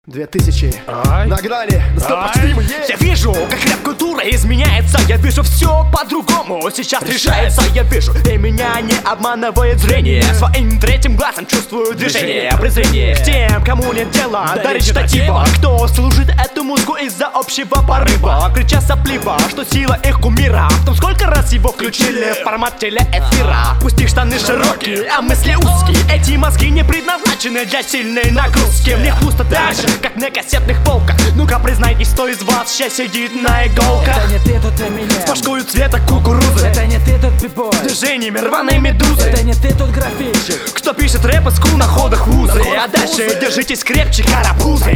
2000 нагнали, достопочтимые. Я вижу, как рэп-культура изменяется. Я вижу все по-другому, сейчас решается. Я вижу, и меня не обманывает зрение. Своим третьим глазом чувствую движение, презрение к тем, кому нет дела до речитатива, кто служит эту музыку из-за общего порыва, крича сопливо, что сила их кумира в том, сколько раз его включили в формат телеэфира. Пусть их штаны широкие, а мысли узкие. Эти мозги не предназначены для сильной нагрузки. Мне пусто так же, как на кассетных полках. Ну-ка признайтесь, кто из вас сейчас сидит на иголках? Это не ты, тут Эминем. С башкою цвета кукурузы. Это не ты, тут бибой. С движениями рваной медузы. Это не ты, тут графичик. Кто пишет рэп из скул на ходах вузы. А дальше держитесь крепче, карапузы.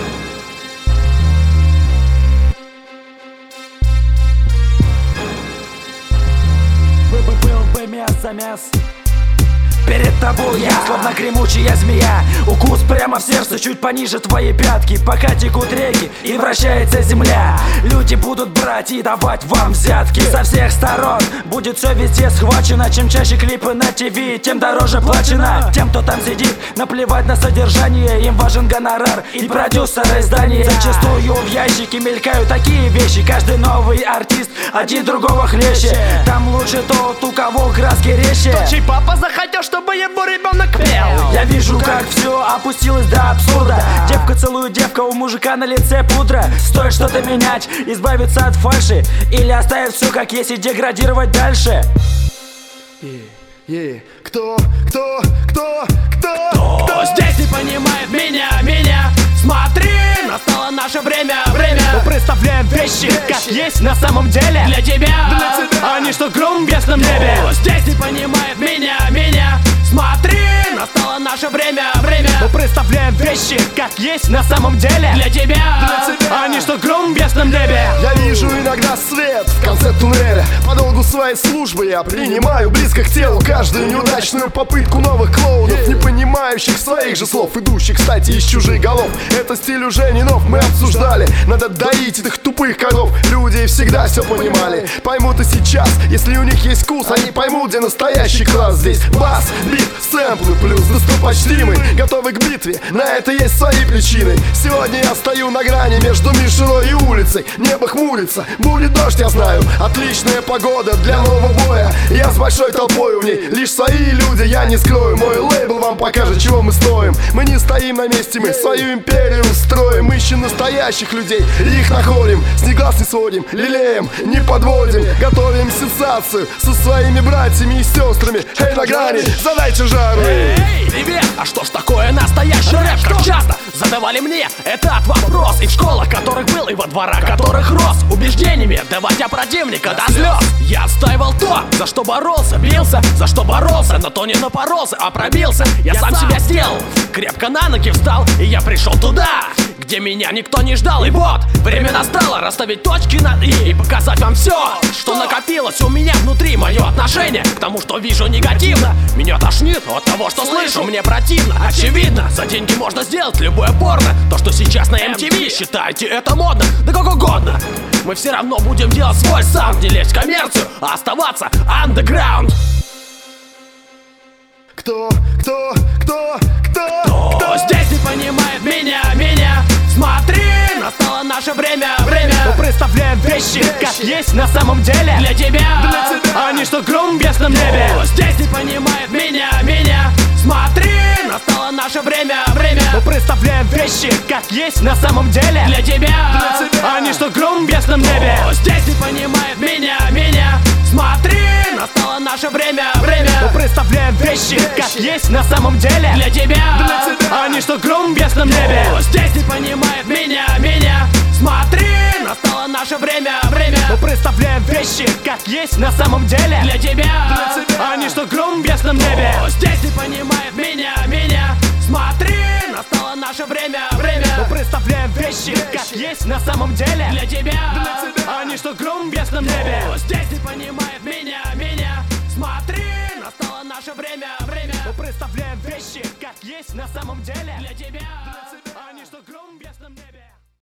Был бы мясо-мяс. Перед тобой я, словно гремучая змея. Укус прямо в сердце, чуть пониже твоей пятки. Пока текут реки и вращается земля, люди будут брать и давать вам взятки со всех сторон. Будет все везде схвачено. Чем чаще клипы на ТВ, тем дороже плачено. Тем, кто там сидит, наплевать на содержание. Им важен гонорар и продюсеры издания. Зачастую в ящике мелькают такие вещи. Каждый новый артист один другого хлеще. Там лучше тот, у кого краски резче. Тот, чей папа захотел, чтобы его ребенок пел. Я вижу, как все опустилось до абсурда. Девка целует девка, у мужика на лице пудра. Стоит что-то менять, избавиться от фальши, или оставить все как есть и деградировать дальше. Кто здесь не понимает меня? Смотри, настало наше время. Мы представляем вещи, как есть на самом деле. Для тебя, а не что гром в ясном небе. Здесь не понимает меня. Смотри, настало наше время. Мы представляем вещи, как есть на самом деле. Для тебя, а не что гром в ясном небе. Я вижу иногда свет в конце туннеля. По долгу своей службы я принимаю близко к телу каждую неудачную попытку новых клоунов, не понимающих своих же слов, идущих, кстати, из чужих голов. Это стиль уже не нов, мы обсуждали. Надо доить этих тупых коров. Люди всегда все понимали, поймут и сейчас. Если у них есть вкус, они поймут, где настоящий класс. Здесь бас, бит, сэмплы плюс достопочтимый, готовы к битве, на это есть свои причины. Сегодня я стою на грани между Мишиной и улицей. Небо хмурится, будет дождь, я знаю. Отличная погода для нового боя. Я с большой толпой в ней, лишь свои люди, я не скрою. Мой лейбл вам покажет, чего мы стоим. Мы не стоим на месте, мы свою империю строим. Ищем настоящих людей, их находим. С неглас не сводим, лелеем, не подводим. Готовим сенсацию со своими братьями и сестрами. Эй, на грани, задайте жару. Эй, привет! А что ж такое настоящий рэп? Как часто задавали мне этот вопрос. И в школах, которых был, и во дворах, которых рос, убеждениями доводя противника до слез. Я отстаивал то, за что боролся, бился, за что боролся, но то не напоролся, а пробился. Я сам себя сделал, крепко на ноги встал, и я пришел туда, где меня никто не ждал. И вот, время настало расставить точки над «и» показать вам все, что накопилось у меня внутри. Мое отношение к тому, что вижу, негативно. Меня тошнит от того, что слышу, мне противно. Очевидно, за деньги можно сделать любое порно. То, что сейчас на MTV, считайте это модно, да как угодно. Мы все равно будем делать свой саунд, не лезть в коммерцию, а оставаться underground. Кто здесь не понимает меня? Смотри, настало наше время. Мы представляем вещи, как есть на самом деле. Для тебя, а не что гром в ясном небе. Здесь не понимает меня? Смотри, настало наше время. Мы представляем вещи, как есть на самом деле. Для тебя, а не что гром в ясном небе. Здесь не понимает меня? Смотри, настало наше время. Мы представляем вещи, как есть на самом деле. Для тебя, а не что гром в ясном небе. Здесь не понимает меня? Смотри, настало наше время. Мы представляем вещи, как есть на самом деле. Для тебя, а не что гром в ясном небе. Здесь не понимает меня? Смотри, настало наше время. Мы представляем вещи, как есть на самом деле. Для тебя, а не что гром в ясном небе. Здесь не понимает меня? Смотри, настало наше время. Мы представляем вещи, как есть на самом деле. Для тебя, а не что гром в ясном небе.